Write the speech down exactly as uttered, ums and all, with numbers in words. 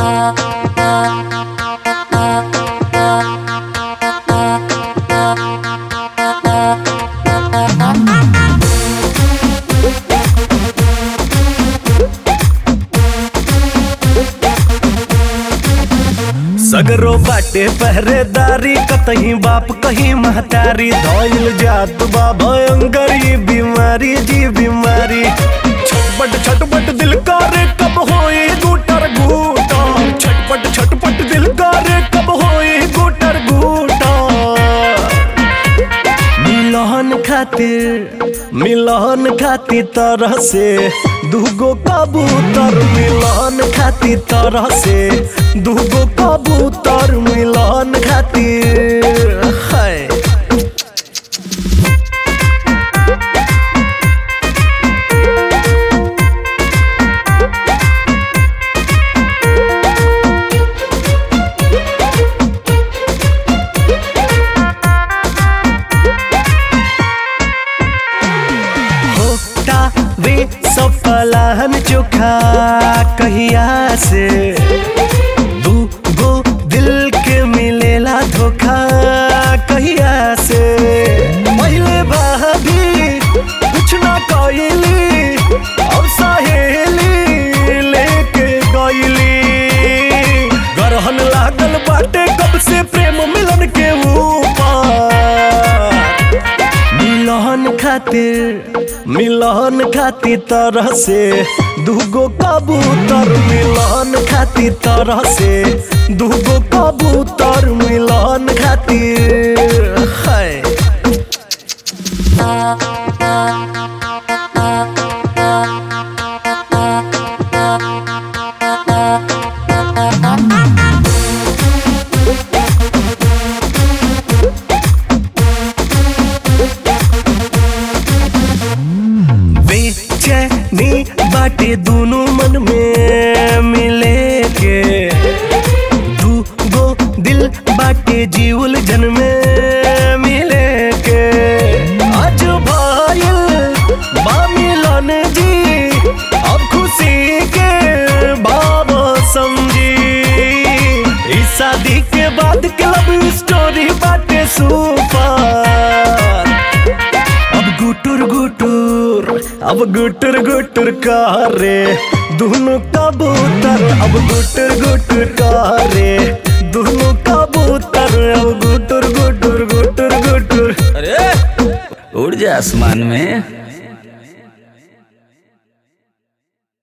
सगरो बाटे पहरेदारी कतहीं बाप कहीं महतारी धइल जात बा भयंकर ई बीमारी जी बीमारी। छटपट छटपट दिल करे कब होई गुटर गुटा, छटपट छटपट दिल करे कब होई गुटर गुटा। मिलन खातिर मिलन खातिर तरह से दूगो कबूतर, मिलन खातिर तरह से दूगो कबूतर मिलन खातिर है। वे सब पलाहन चोखा कहिया से दू गो दिल के मिलेला धोखा कहिया से। पहले भाभी कुछ ना कइली अब सहेली लेके गइली। गरहन लागल बाटे कब से प्रेम मिलन के ऊपर। मिलन खातिर मिलन खातिर तरह से दूगो कबूतर, मिलन खातिर तरह से दूगो कबूतर मिलन खातिर है। बेचैनी बाटे दोनों मन में मिले के, दू गो दिल बाटे जीवल जन में मिले के। आज भाईल बा मिलन जी अब खुशी के बाबा समझी। इस शादी के बाद क्लब स्टोरी बाटे सुपर। अब गुटुर गुटुर अब गुटुर गुटुर करे दोनों कबूतर, अब गुटुर गुटुर करे दोनों कबूतर, अब गुटुर गुटुर गुटुर गुटुर। अरे उड़ जा आसमान में।